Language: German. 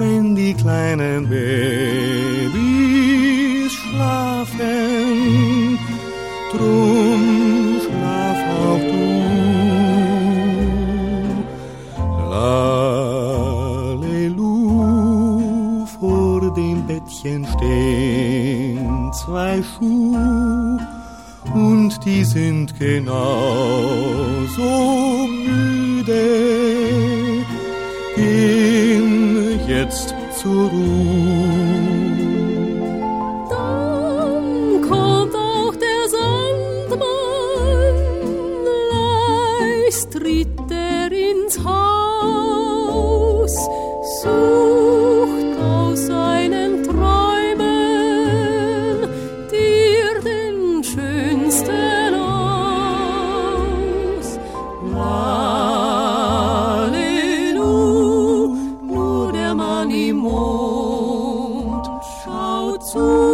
wenn die kleinen Babys schlafen, drum schlaf auch du. Lalelu, vor dem Bettchen stehen 2 Schuh, und die sind genauso müde, gehen jetzt zur Ruhe. Dann kommt auch der Sandmann, leis tritt er ins Haus, sucht aus seinen Träumen dir den schönsten aus. Lalelu, nur der Mann im Mond schaut zu.